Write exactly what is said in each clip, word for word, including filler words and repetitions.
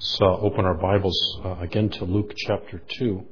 Let's uh, open our Bibles uh, again to Luke chapter two.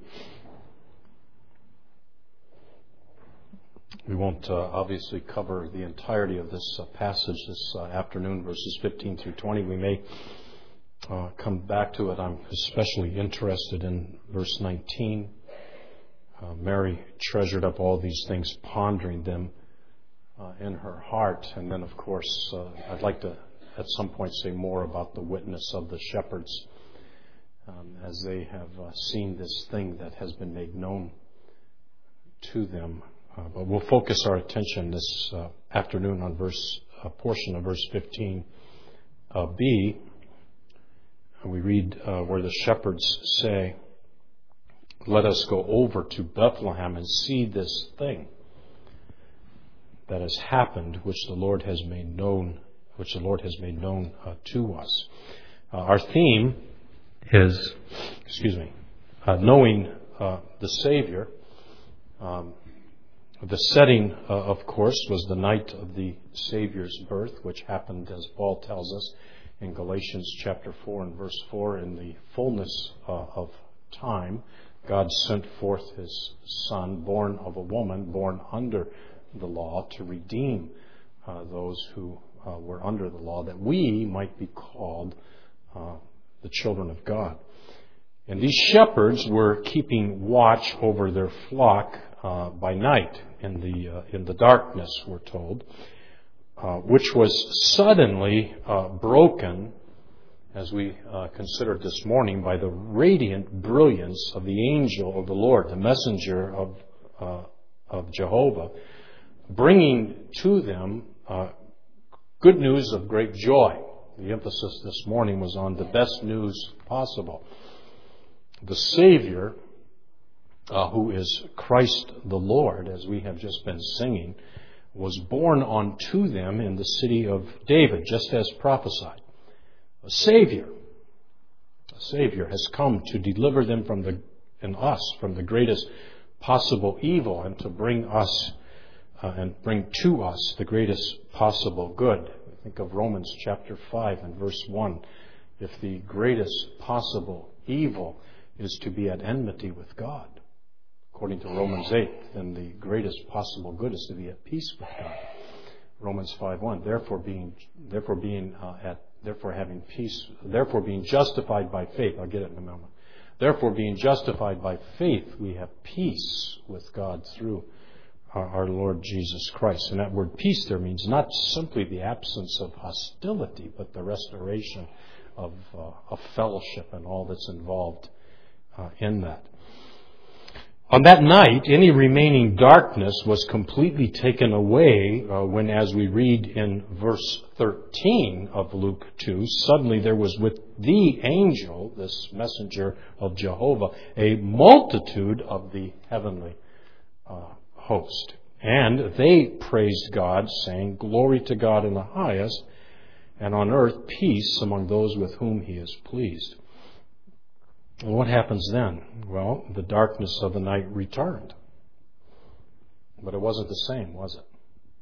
We won't uh, obviously cover the entirety of this uh, passage this uh, afternoon, verses fifteen through twenty. We may uh, come back to it. I'm especially interested in verse nineteen. Uh, Mary treasured up all these things, pondering them uh, in her heart. And then, of course, uh, I'd like to at some point say more about the witness of the shepherds um, as they have uh, seen this thing that has been made known to them. Uh, but we'll focus our attention this uh, afternoon on verse a portion of verse fifteen uh, B. We read uh, where the shepherds say, "Let us go over to Bethlehem and see this thing that has happened, which the Lord has made known." which the Lord has made known uh, to us. Uh, our theme is, excuse me, uh, knowing uh, the Savior. Um, the setting, uh, of course, was the night of the Savior's birth, which happened, as Paul tells us, in Galatians chapter four and verse four, in the fullness uh, of time. God sent forth His Son, born of a woman, born under the law, to redeem uh, those who Uh, were under the law, that we might be called uh, the children of God. And these shepherds were keeping watch over their flock uh, by night in the uh, in the darkness, we're told, uh, which was suddenly uh, broken, as we uh, considered this morning, by the radiant brilliance of the angel of the Lord, the messenger of uh, of Jehovah, bringing to them uh, good news of great joy. The emphasis this morning was on the best news possible. The Savior, uh, who is Christ the Lord, as we have just been singing, was born unto them in the city of David, just as prophesied. A Savior, a Savior has come to deliver them from the, and us, from the greatest possible evil, and to bring us Uh, and bring to us the greatest possible good. Think of Romans chapter five and verse one. If the greatest possible evil is to be at enmity with God, according to Romans eight, then the greatest possible good is to be at peace with God. Romans five one. Therefore, being therefore being uh, at therefore having peace, therefore being justified by faith. I'll get it in a moment. Therefore, being justified by faith, we have peace with God through our Lord Jesus Christ. And that word peace there means not simply the absence of hostility, but the restoration of, uh, of fellowship and all that's involved uh, in that. On that night, any remaining darkness was completely taken away uh, when, as we read in verse thirteen of Luke two, suddenly there was with the angel, this messenger of Jehovah, a multitude of the heavenly uh host. And they praised God, saying, "Glory to God in the highest, and on earth peace among those with whom He is pleased." And what happens then? Well, the darkness of the night returned. But it wasn't the same, was it?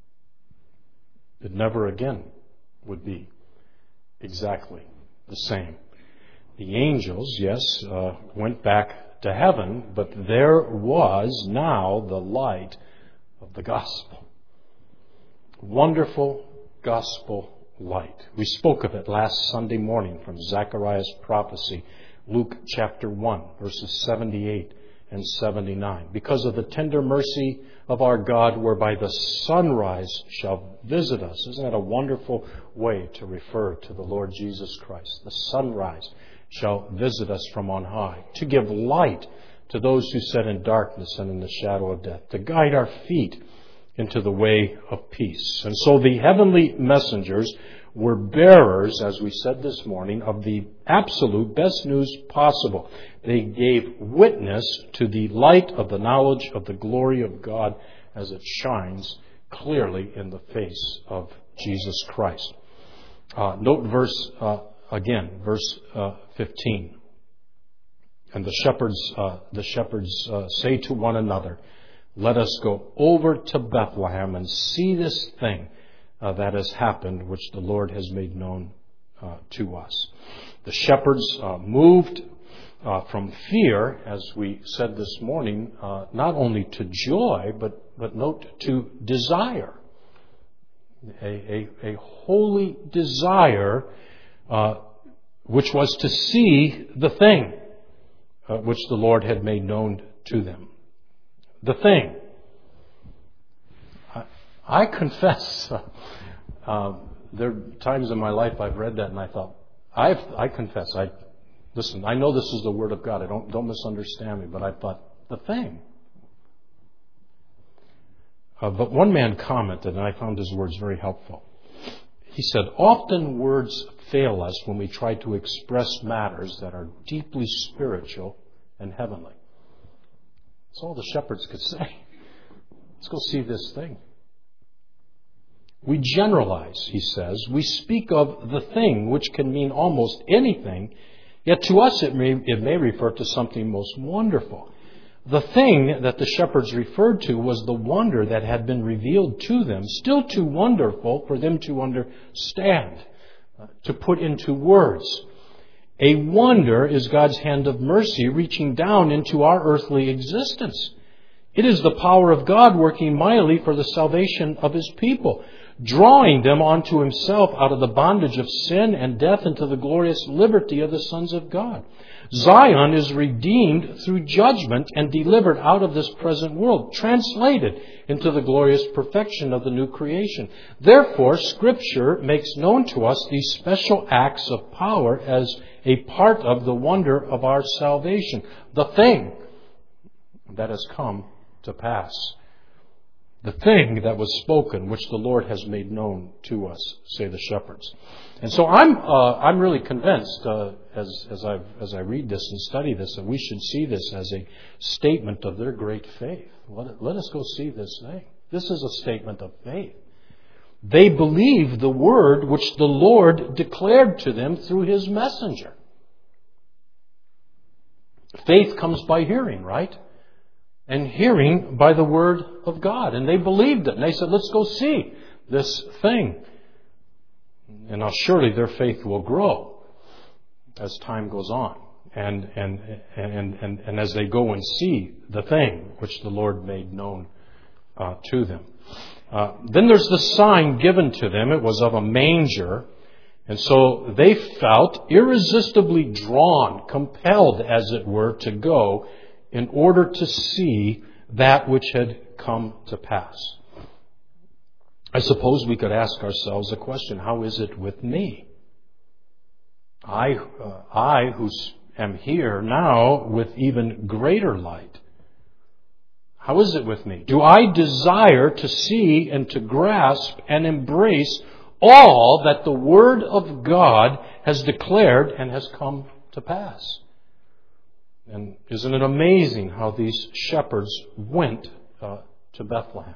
It never again would be exactly the same. The angels, yes, uh, went back to heaven, but there was now the light of the gospel. Wonderful gospel light. We spoke of it last Sunday morning from Zechariah's prophecy, Luke chapter one, verses seventy-eight and seventy-nine. Because of the tender mercy of our God, whereby the sunrise shall visit us. Isn't that a wonderful way to refer to the Lord Jesus Christ? The sunrise shall visit us from on high, to give light to those who sit in darkness and in the shadow of death, to guide our feet into the way of peace. And so the heavenly messengers were bearers, as we said this morning, of the absolute best news possible. They gave witness to the light of the knowledge of the glory of God as it shines clearly in the face of Jesus Christ. Uh, note verse uh, Again, verse uh, fifteen. And the shepherds, uh, the shepherds uh, say to one another, "Let us go over to Bethlehem and see this thing uh, that has happened, which the Lord has made known uh, to us." The shepherds uh, moved uh, from fear, as we said this morning, uh, not only to joy, but, but note to desire. A, a, a holy desire, uh, which was to see the thing uh, which the Lord had made known to them. The thing. I, I confess, uh, uh, there are times in my life I've read that and I thought, I've, I confess, I listen, I know this is the Word of God. I don't, don't misunderstand me, but I thought, the thing. Uh, but one man commented, and I found his words very helpful. He said, often words fail us when we try to express matters that are deeply spiritual and heavenly. That's all the shepherds could say. Let's go see this thing. We generalize, he says. We speak of the thing, which can mean almost anything, yet to us it may, it may refer to something most wonderful. The thing that the shepherds referred to was the wonder that had been revealed to them, still too wonderful for them to understand, uh, to put into words. A wonder is God's hand of mercy reaching down into our earthly existence. It is the power of God working mightily for the salvation of His people, drawing them onto Himself out of the bondage of sin and death into the glorious liberty of the sons of God. Zion is redeemed through judgment and delivered out of this present world, translated into the glorious perfection of the new creation. Therefore, Scripture makes known to us these special acts of power as a part of the wonder of our salvation, the thing that has come to pass. The thing that was spoken, which the Lord has made known to us, say the shepherds. And so I'm uh, I'm really convinced uh, as as I as I read this and study this that we should see this as a statement of their great faith. Let, let us go see this thing. This is a statement of faith. They believed the word which the Lord declared to them through His messenger. Faith comes by hearing, right? And hearing by the Word of God. And they believed it. And they said, let's go see this thing. And now surely their faith will grow as time goes on. And, and, and, and, and as they go and see the thing which the Lord made known uh, to them. Uh, then there's the sign given to them. It was of a manger. And so they felt irresistibly drawn, compelled, as it were, to go in order to see that which had come to pass. I suppose we could ask ourselves a question, how is it with me? I, uh, I who am here now with even greater light. How is it with me? Do I desire to see and to grasp and embrace all that the Word of God has declared and has come to pass? And isn't it amazing how these shepherds went uh, to Bethlehem?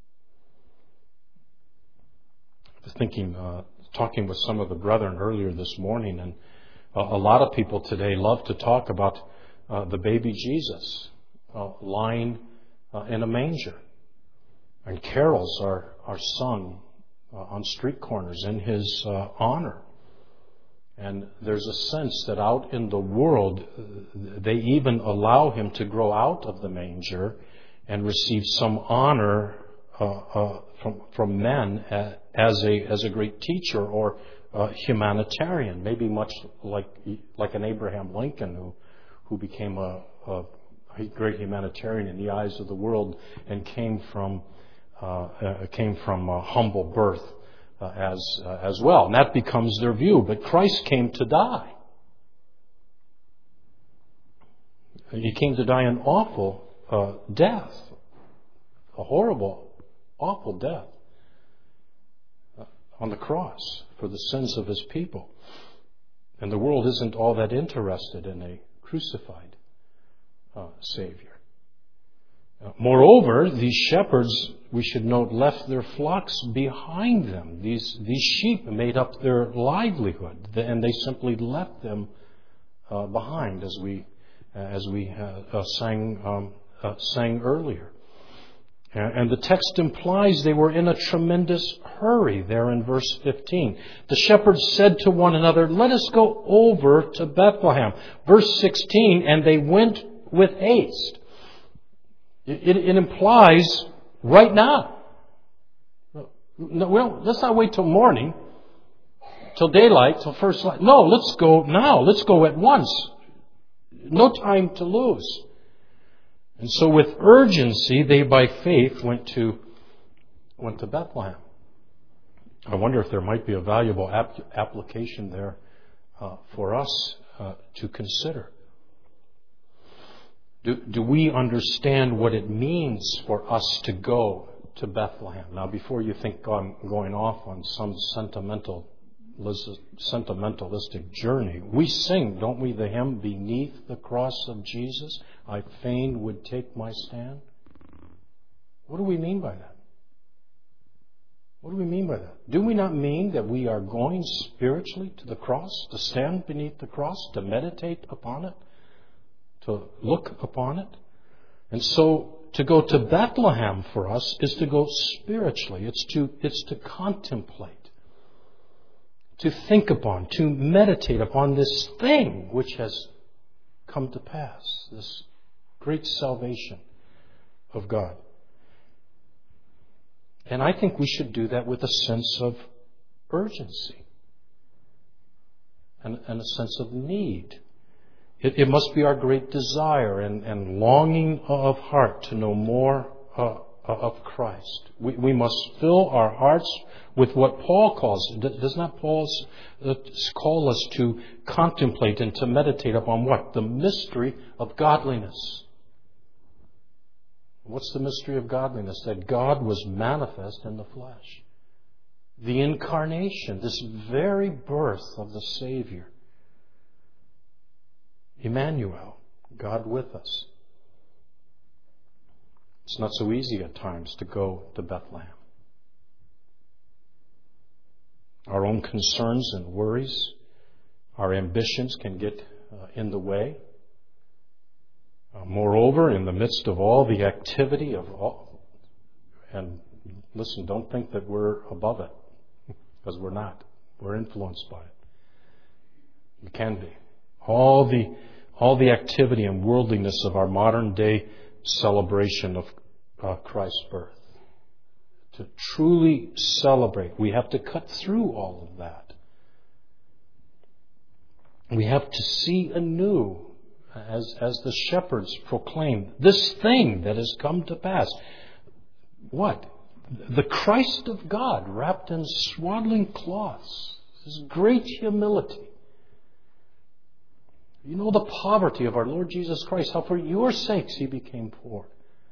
I was thinking, uh, talking with some of the brethren earlier this morning, and uh, a lot of people today love to talk about uh, the baby Jesus uh, lying uh, in a manger. And carols are, are sung uh, on street corners in His uh, honor. And there's a sense that out in the world, they even allow Him to grow out of the manger and receive some honor uh, uh, from from men as a as a great teacher or a humanitarian, maybe much like like an Abraham Lincoln who who became a, a great humanitarian in the eyes of the world and came from uh, uh, came from a humble birth. Uh, as uh, as well. And that becomes their view. But Christ came to die. He came to die an awful uh, death. A horrible, awful death. Uh, on the cross for the sins of His people. And the world isn't all that interested in a crucified uh, Savior. Uh, moreover, these shepherds, we should note, left their flocks behind them. These these sheep made up their livelihood, and they simply left them uh, behind, as we uh, as we uh, uh, sang um, uh, sang earlier. And the text implies they were in a tremendous hurry there in verse fifteen. The shepherds said to one another, "Let us go over to Bethlehem." Verse sixteen, and they went with haste. It, it, it implies right now. No, well, let's not wait till morning, till daylight, till first light. No, let's go now. Let's go at once. No time to lose. And so with urgency, they by faith went to went to Bethlehem. I wonder if there might be a valuable ap- application there uh, for us uh, to consider. Do, do we understand what it means for us to go to Bethlehem? Now, before you think I'm going off on some sentimental sentimentalistic journey, we sing, don't we, the hymn, "Beneath the cross of Jesus, I fain would take my stand." What do we mean by that? What do we mean by that? Do we not mean that we are going spiritually to the cross, to stand beneath the cross, to meditate upon it, to look upon it? And so to go to Bethlehem for us is to go spiritually. It's to, it's to contemplate, to think upon, to meditate upon this thing which has come to pass, this great salvation of God. And I think we should do that with a sense of urgency and, and a sense of need. It, it must be our great desire and, and longing of heart to know more uh, of Christ. We, we must fill our hearts with what Paul calls, does not Paul call us to contemplate and to meditate upon what? The mystery of godliness. What's the mystery of godliness? That God was manifest in the flesh. The incarnation, this very birth of the Savior. Emmanuel, God with us. It's not so easy at times to go to Bethlehem. Our own concerns and worries, our ambitions can get uh, in the way. Uh, moreover, in the midst of all the activity of all, and listen, don't think that we're above it, because we're not. We're influenced by it. We can be. All the all the activity and worldliness of our modern day celebration of uh, Christ's birth. To truly celebrate, we have to cut through all of that. We have to see anew, as, as the shepherds proclaimed, this thing that has come to pass. What? The Christ of God wrapped in swaddling cloths. This great humility. You know the poverty of our Lord Jesus Christ, how for your sakes He became poor.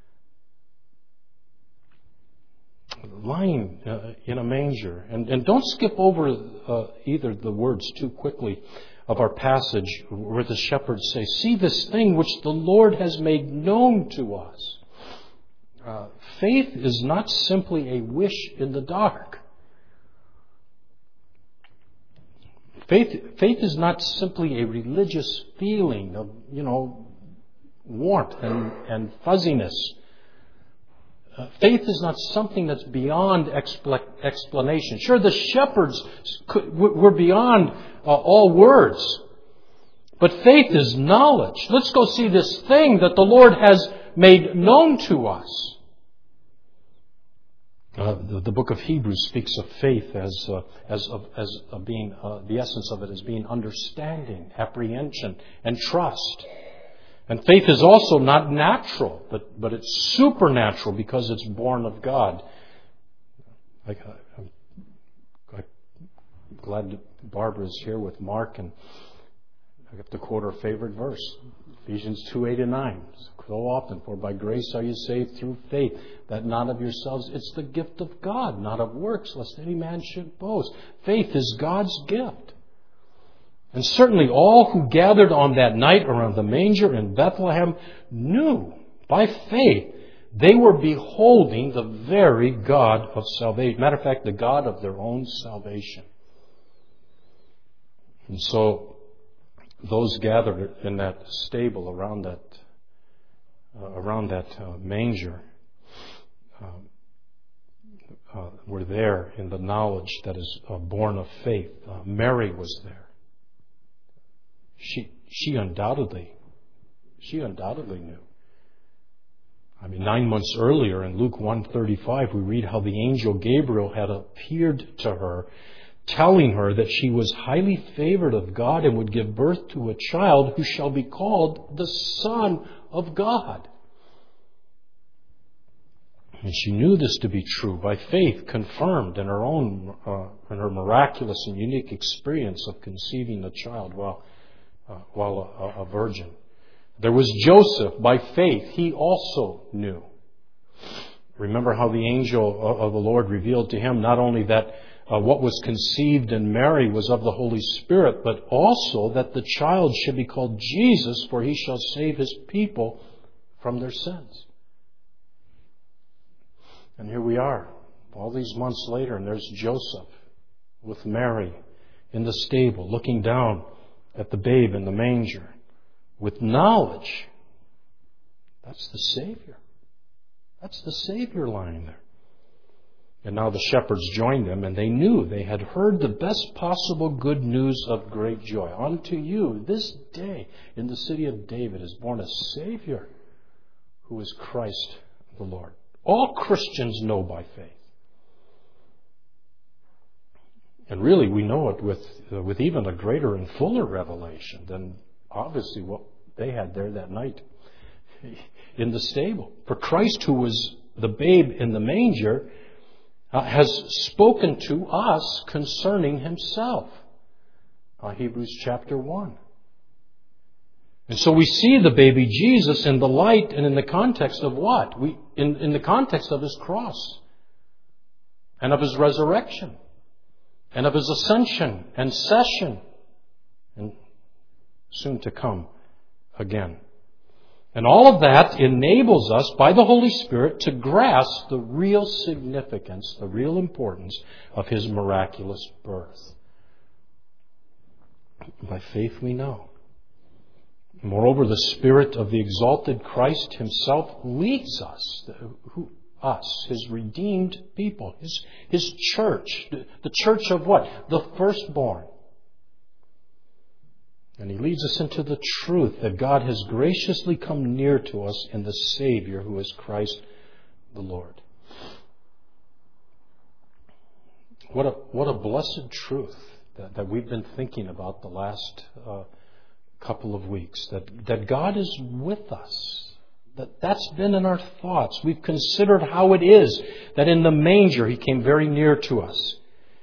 Lying uh, in a manger. And, and don't skip over uh, either the words too quickly of our passage where the shepherds say, "See this thing which the Lord has made known to us." Uh, faith is not simply a wish in the dark. Faith, faith is not simply a religious feeling of, you know, warmth and, and fuzziness. Uh, faith is not something that's beyond expl- explanation. Sure, the shepherds could, were beyond uh, all words. But faith is knowledge. Let's go see this thing that the Lord has made known to us. Uh, the, the book of Hebrews speaks of faith as uh, as of, as of being uh, the essence of it as being understanding, apprehension, and trust. And faith is also not natural, but but it's supernatural because it's born of God. Like I'm, I'm glad that Barbara is here with Mark, and I have to quote her favorite verse, Ephesians two, eight and nine. So often, for by grace are you saved through faith, that not of yourselves, it's the gift of God, not of works, lest any man should boast. Faith is God's gift. And certainly all who gathered on that night around the manger in Bethlehem knew by faith they were beholding the very God of salvation. Matter of fact, the God of their own salvation. And so those gathered in that stable around that uh, around that uh, manger um, uh, were there in the knowledge that is uh, born of faith. Uh, Mary was there. She she undoubtedly, she undoubtedly knew. I mean, nine months earlier in Luke one thirty-five, we read how the angel Gabriel had appeared to her, telling her that she was highly favored of God and would give birth to a child who shall be called the Son of God. And she knew this to be true by faith, confirmed in her own, uh, in her miraculous and unique experience of conceiving a child while, uh, while a, a virgin. There was Joseph. By faith, he also knew. Remember how the angel of the Lord revealed to him not only that uh, what was conceived in Mary was of the Holy Spirit, but also that the child should be called Jesus, for he shall save his people from their sins. And here we are, all these months later, and there's Joseph with Mary in the stable, looking down at the babe in the manger. With knowledge, that's the Savior. That's the Savior lying there. And now the shepherds joined them, and they knew they had heard the best possible good news of great joy. Unto you, this day, in the city of David, is born a Savior, who is Christ the Lord. All Christians know by faith. And really, we know it with, uh, with even a greater and fuller revelation than obviously what they had there that night in the stable. For Christ, who was the babe in the manger, uh, has spoken to us concerning himself. Uh, Hebrews chapter one. And so we see the baby Jesus in the light and in the context of what? We in, in the context of his cross and of his resurrection and of his ascension and session and soon to come again. And all of that enables us by the Holy Spirit to grasp the real significance, the real importance of his miraculous birth. By faith we know. Moreover, the Spirit of the exalted Christ himself leads us, who, us, his redeemed people, his, his church, the church of what? The firstborn. And he leads us into the truth that God has graciously come near to us in the Savior who is Christ the Lord. What a, what a blessed truth that, that we've been thinking about the last uh, couple of weeks. That, that God is with us. That, that's been in our thoughts. We've considered how it is that in the manger he came very near to us.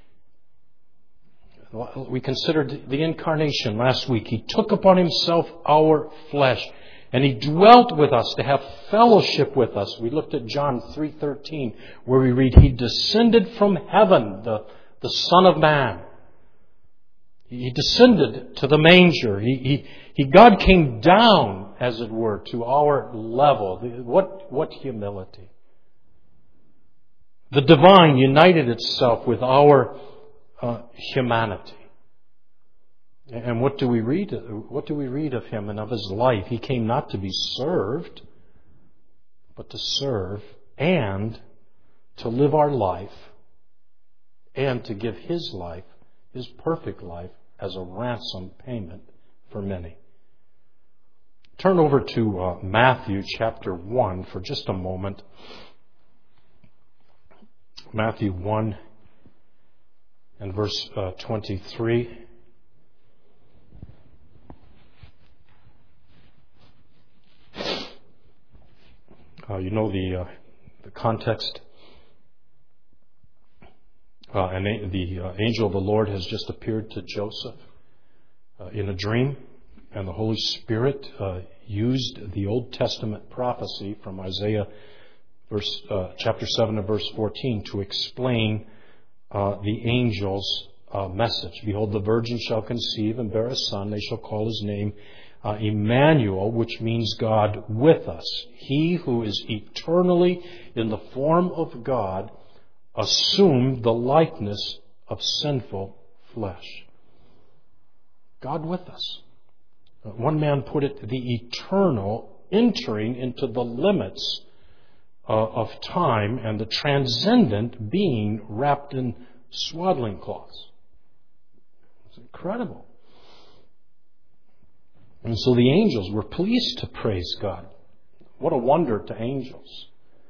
We considered the incarnation last week. He took upon himself our flesh, and he dwelt with us to have fellowship with us. We looked at John three thirteen, where we read, he descended from heaven, the, the Son of Man. He descended to the manger. He, he, he, God came down, as it were, to our level. What, what humility. The divine united itself with our Uh, humanity. And what do we read? What do we read of him and of his life? He came not to be served, but to serve and to live our life and to give his life, his perfect life, as a ransom payment for many. Turn over to uh, Matthew chapter one for just a moment. Matthew one. And verse uh, twenty-three. Uh, you know the uh, the context. Uh, and the uh, angel of the Lord has just appeared to Joseph uh, in a dream, and the Holy Spirit uh, used the Old Testament prophecy from Isaiah, verse uh, chapter seven and verse fourteen, to explain Uh, the angel's uh, message. Behold, the virgin shall conceive and bear a son. They shall call his name uh, Emmanuel, which means God with us. He who is eternally in the form of God assumed the likeness of sinful flesh. God with us. Uh, one man put it, the eternal entering into the limits of time and the transcendent being wrapped in swaddling cloths. It's incredible. And so the angels were pleased to praise God. What a wonder to angels.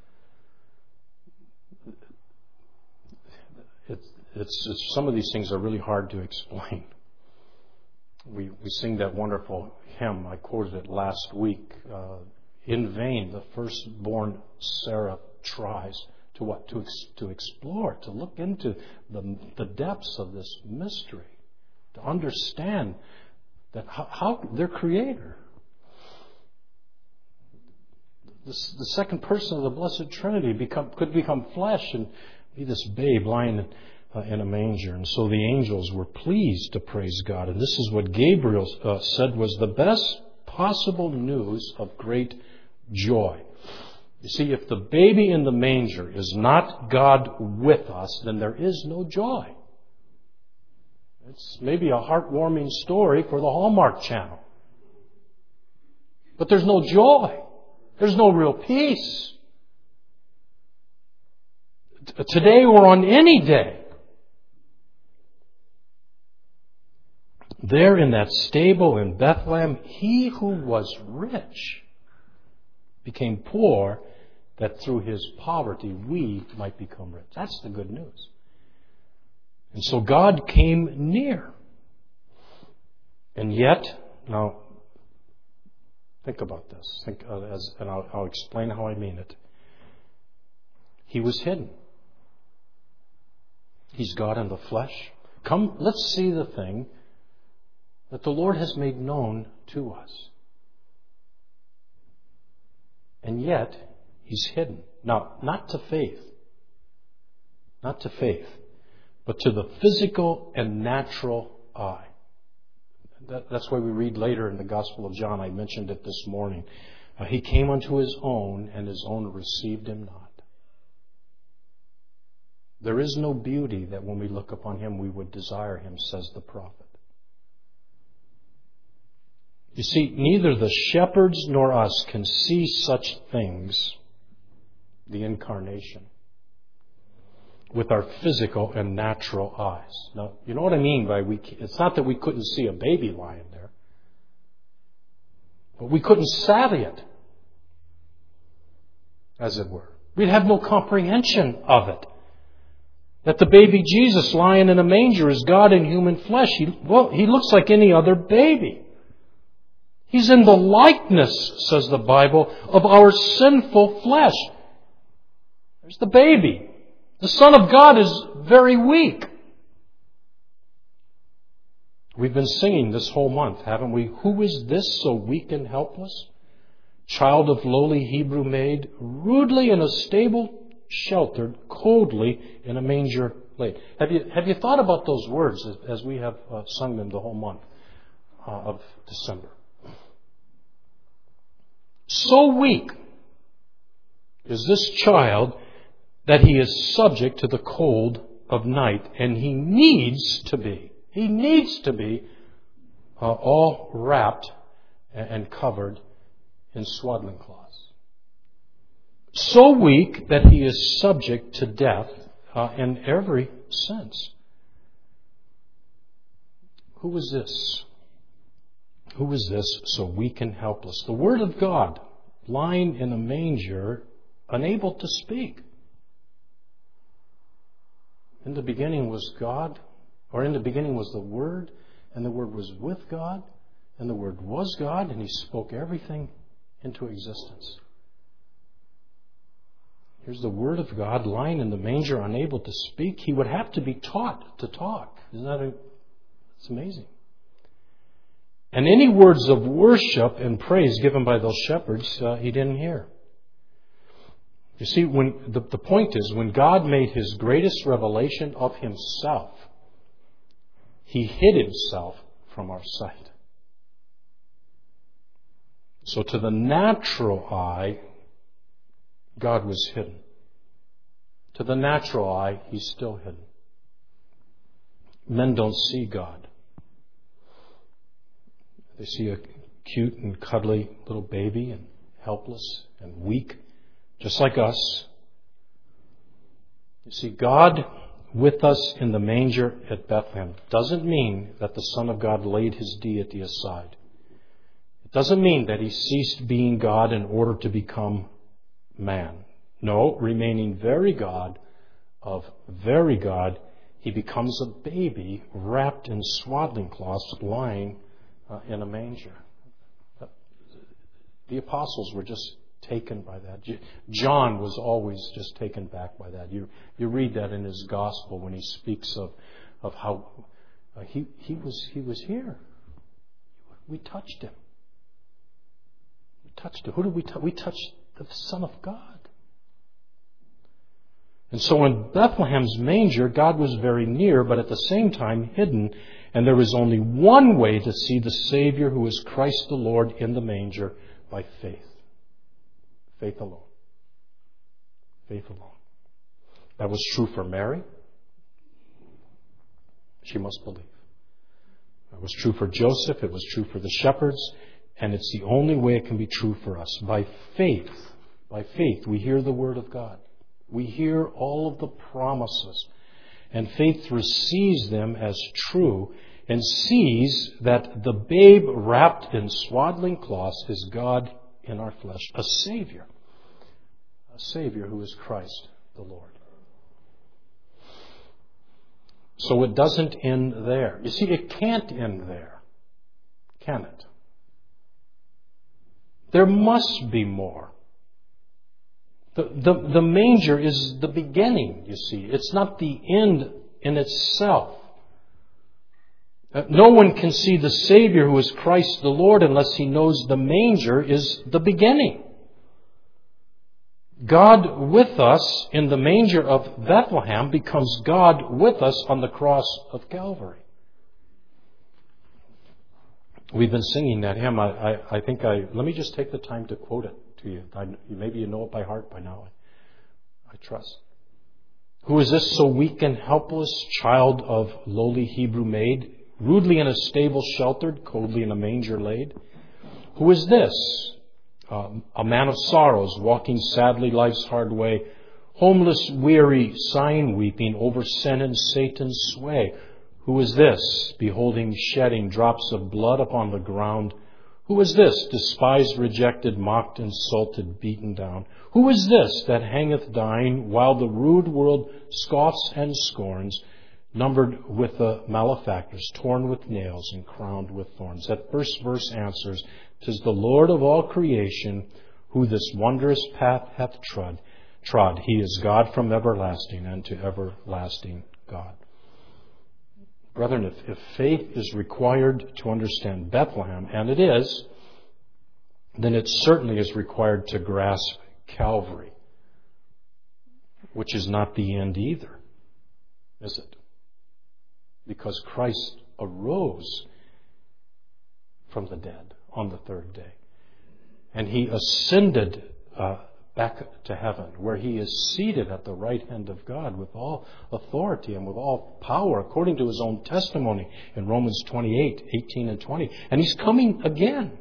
It's, it's, it's, some of these things are really hard to explain. We, we sing that wonderful hymn. I quoted it last week. Uh, in vain, the firstborn seraph tries to what? To, ex, to explore, to look into the, the depths of this mystery, to understand that how, how their Creator, the, the second person of the Blessed Trinity, become, could become flesh and be this babe lying in, uh, in a manger. And so the angels were pleased to praise God. And this is what Gabriel uh, said was the best possible news of great joy. You see, if the baby in the manger is not God with us, then there is no joy. It's maybe a heartwarming story for the Hallmark Channel. But there's no joy. There's no real peace. Today or on any day, there in that stable in Bethlehem, he who was rich became poor, that through his poverty we might become rich. That's the good news. And so God came near. And yet, now, think about this, think, uh, as, and I'll, I'll explain how I mean it. He was hidden. He's God in the flesh. Come, let's see the thing that the Lord has made known to us. And yet, He's hidden. Now, not to faith. Not to faith. But to the physical and natural eye. That, that's why we read later in the Gospel of John. I mentioned it this morning. Uh, he came unto His own, and His own received Him not. There is no beauty that when we look upon Him we would desire Him, says the prophet. You see, neither the shepherds nor us can see such things, the incarnation, with our physical and natural eyes. Now, you know what I mean by we? It's not that we couldn't see a baby lying there, but we couldn't savvy it, as it were. We'd have no comprehension of it. That the baby Jesus lying in a manger is God in human flesh. He, well, he looks like any other baby. He's in the likeness, says the Bible, of our sinful flesh. There's the baby. The Son of God is very weak. We've been singing this whole month, haven't we? Who is this so weak and helpless? Child of lowly Hebrew maid, rudely in a stable sheltered, coldly in a manger laid. Have you have you thought about those words as, as we have uh, sung them the whole month uh, of December? So weak is this child that he is subject to the cold of night, and he needs to be. He needs to be uh, all wrapped and covered in swaddling cloths. So weak that he is subject to death uh, in every sense. Who is this? Who is this so weak and helpless? The Word of God, lying in a manger, unable to speak. In the beginning was God, or in the beginning was the Word, and the Word was with God, and the Word was God, and He spoke everything into existence. Here's the Word of God lying in the manger, unable to speak. He would have to be taught to talk. Isn't that a, it's amazing? And any words of worship and praise given by those shepherds, uh, he didn't hear. You see, when the, the point is, when God made His greatest revelation of Himself, He hid Himself from our sight. So to the natural eye, God was hidden. To the natural eye, He's still hidden. Men don't see God. They see a cute and cuddly little baby and helpless and weak, just like us. You see, God with us in the manger at Bethlehem doesn't mean that the Son of God laid his deity aside. It doesn't mean that he ceased being God in order to become man. No, remaining very God of very God, he becomes a baby wrapped in swaddling cloths lying uh, in a manger. The apostles were just taken by that. John was always just taken back by that. You you read that in his gospel when he speaks of of how uh, he he was he was here. We touched him. We touched him. Who did we touch? We touched the Son of God. And so in Bethlehem's manger, God was very near, but at the same time hidden. And there was only one way to see the Savior, who is Christ the Lord, in the manger, by faith. Faith alone. Faith alone. That was true for Mary. She must believe. It was true for Joseph. It was true for the shepherds. And it's the only way it can be true for us. By faith. By faith, we hear the Word of God. We hear all of the promises, and faith receives them as true and sees that the babe wrapped in swaddling cloths is God in our flesh, a Savior, a Savior who is Christ the Lord. So it doesn't end there. You see, it can't end there, can it? There must be more. The, the, the manger is the beginning, you see. It's not the end in itself. No one can see the Savior, who is Christ the Lord, unless he knows the manger is the beginning. God with us in the manger of Bethlehem becomes God with us on the cross of Calvary. We've been singing that hymn. I, I, I think I... Let me just take the time to quote it to you. I, maybe you know it by heart by now. I, I trust. Who is this so weak and helpless, child of lowly Hebrew maid, rudely in a stable sheltered, coldly in a manger laid? Who is this? Uh, a man of sorrows, walking sadly life's hard way, homeless, weary, sighing, weeping over sin and Satan's sway. Who is this, beholding shedding drops of blood upon the ground? Who is this, despised, rejected, mocked, insulted, beaten down? Who is this that hangeth dying, while the rude world scoffs and scorns, numbered with the malefactors, torn with nails and crowned with thorns? That first verse answers, "'Tis the Lord of all creation, who this wondrous path hath trod. Trod. He is God from everlasting, and to everlasting God." Brethren, if, if faith is required to understand Bethlehem, and it is, then it certainly is required to grasp Calvary, which is not the end either, is it? Because Christ arose from the dead on the third day, and he ascended uh, back to heaven, where he is seated at the right hand of God with all authority and with all power, according to his own testimony in Romans twenty-eight, eighteen and twenty. And he's coming again.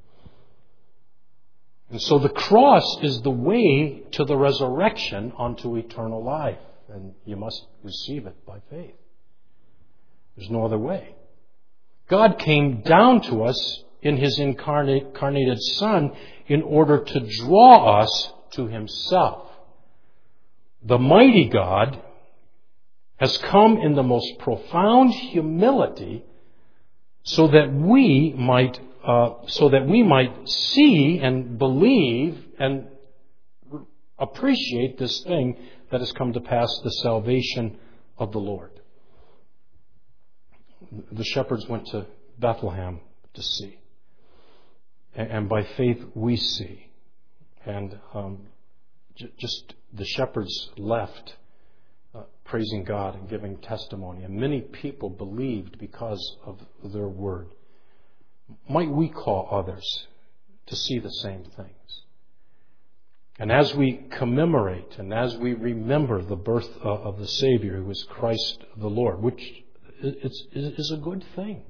And so the cross is the way to the resurrection unto eternal life. And you must receive it by faith. There's no other way. God came down to us in his incarnate, incarnated Son in order to draw us to himself. The mighty God has come in the most profound humility so that we might uh, so that we might see and believe and appreciate this thing that has come to pass, the salvation of the Lord. The shepherds went to Bethlehem to see. And by faith we see. And um, j- just the shepherds left uh, praising God and giving testimony. And many people believed because of their word. Might we call others to see the same things? And as we commemorate and as we remember the birth uh, of the Savior, who is Christ the Lord, which is, is a good thing.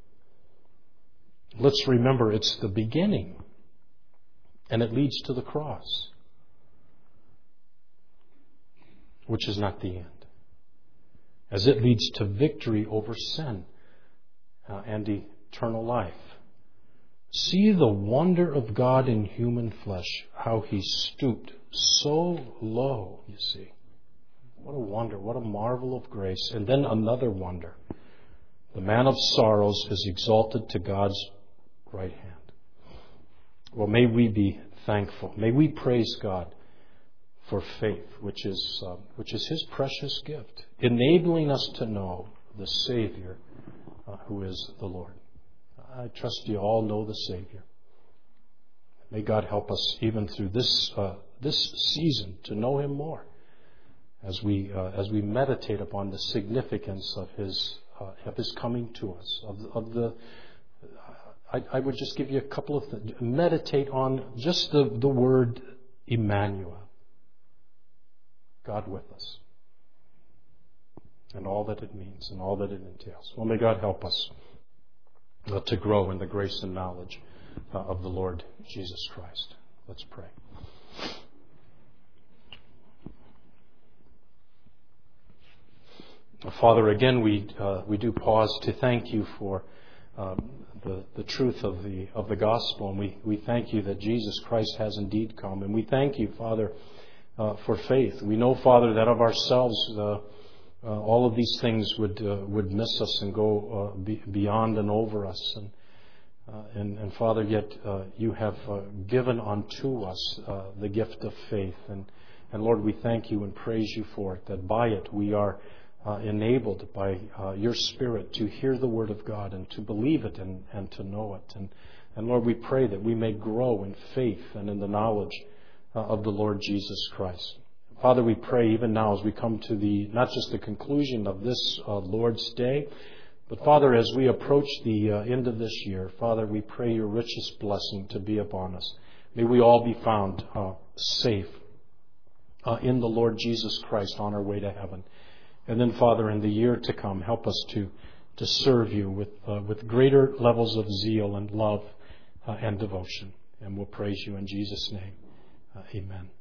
Let's remember it's the beginning, and it leads to the cross. which is not the end, as it leads to victory over sin uh, and eternal life. See the wonder of God in human flesh, how He stooped so low, you see. What a wonder, what a marvel of grace. And then another wonder. The man of sorrows is exalted to God's right hand. Well, may we be thankful. May we praise God for faith, which is uh, which is His precious gift, enabling us to know the Savior uh, who is the Lord. I trust you all know the Savior. May God help us even through this uh, this season to know Him more, as we uh, as we meditate upon the significance of His uh, of His coming to us. Of, of the, I, I would just give you a couple of things. Meditate on just the, the word Emmanuel, God with us, and all that it means and all that it entails. Well, may God help us uh, to grow in the grace and knowledge uh, of the Lord Jesus Christ. Let's pray. Father, again, we uh, we do pause to thank you for um, the the truth of the of the gospel, and we, we thank you that Jesus Christ has indeed come, and we thank you, Father, uh, for faith. We know, Father, that of ourselves, uh, uh, all of these things would uh, would miss us and go uh, be, beyond and over us, and uh, and, and Father, yet uh, you have uh, given unto us uh, the gift of faith, and and Lord, we thank you and praise you for it. That by it we are Uh, enabled by uh, your Spirit to hear the Word of God and to believe it and, and to know it. And, and Lord, we pray that we may grow in faith and in the knowledge uh, of the Lord Jesus Christ. Father, we pray even now as we come to the, not just the conclusion of this uh, Lord's Day, but Father, as we approach the uh, end of this year, Father, we pray your richest blessing to be upon us. May we all be found uh, safe uh, in the Lord Jesus Christ on our way to heaven. And then, Father, in the year to come, help us to, to serve you with uh, with greater levels of zeal and love uh, and devotion. And we'll praise you in Jesus' name. Uh, amen.